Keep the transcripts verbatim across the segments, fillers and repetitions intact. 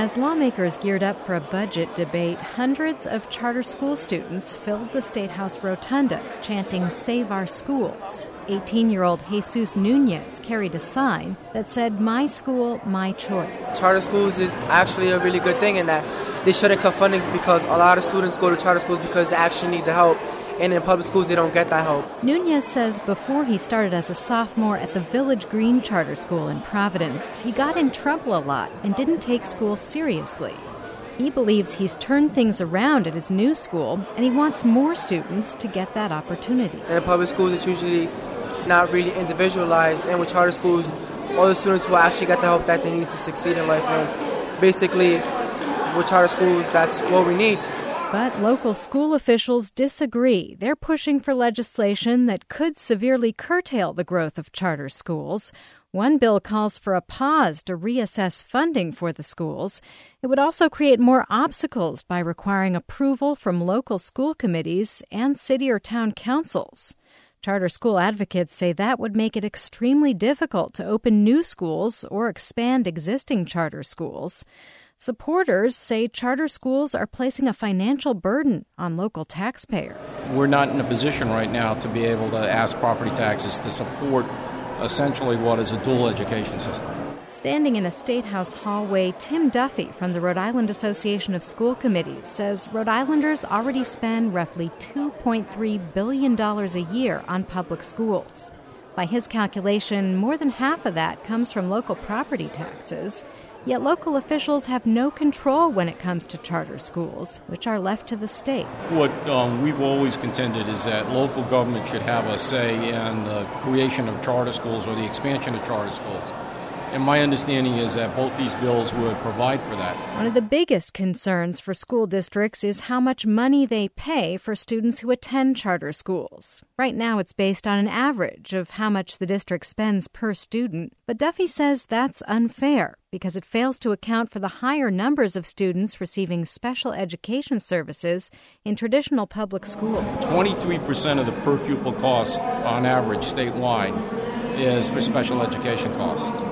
As lawmakers geared up for a budget debate, hundreds of charter school students filled the State House rotunda, chanting, "Save our schools." eighteen-year-old Jesus Nunez carried a sign that said, "My school, my choice." Charter schools is actually a really good thing in that they shouldn't cut funding because a lot of students go to charter schools because they actually need the help. And in public schools, they don't get that help. Nunez says before he started as a sophomore at the Village Green Charter School in Providence, he got in trouble a lot and didn't take school seriously. He believes he's turned things around at his new school, and he wants more students to get that opportunity. In public schools, it's usually not really individualized, and with charter schools, all the students will actually get the help that they need to succeed in life. And basically, with charter schools, that's what we need. But local school officials disagree. They're pushing for legislation that could severely curtail the growth of charter schools. One bill calls for a pause to reassess funding for the schools. It would also create more obstacles by requiring approval from local school committees and city or town councils. Charter school advocates say that would make it extremely difficult to open new schools or expand existing charter schools. Supporters say charter schools are placing a financial burden on local taxpayers. We're not in a position right now to be able to ask property taxes to support essentially what is a dual education system. Standing in a State House hallway, Tim Duffy from the Rhode Island Association of School Committees says Rhode Islanders already spend roughly two point three billion dollars a year on public schools. By his calculation, more than half of that comes from local property taxes. Yet local officials have no control when it comes to charter schools, which are left to the state. What um, we've always contended is that local government should have a say in the creation of charter schools or the expansion of charter schools. And my understanding is that both these bills would provide for that. One of the biggest concerns for school districts is how much money they pay for students who attend charter schools. Right now, it's based on an average of how much the district spends per student. But Duffy says that's unfair because it fails to account for the higher numbers of students receiving special education services in traditional public schools. twenty-three percent of the per pupil cost on average statewide is for special education costs.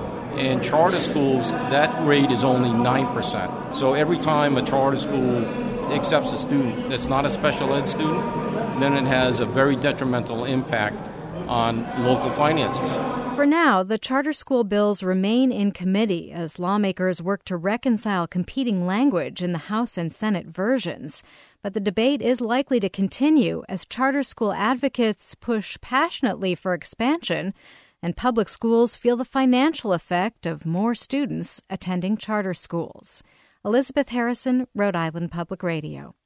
In charter schools, that rate is only nine percent. So every time a charter school accepts a student that's not a special ed student, then it has a very detrimental impact on local finances. For now, the charter school bills remain in committee as lawmakers work to reconcile competing language in the House and Senate versions. But the debate is likely to continue as charter school advocates push passionately for expansion, and public schools feel the financial effect of more students attending charter schools. Elizabeth Harrison, Rhode Island Public Radio.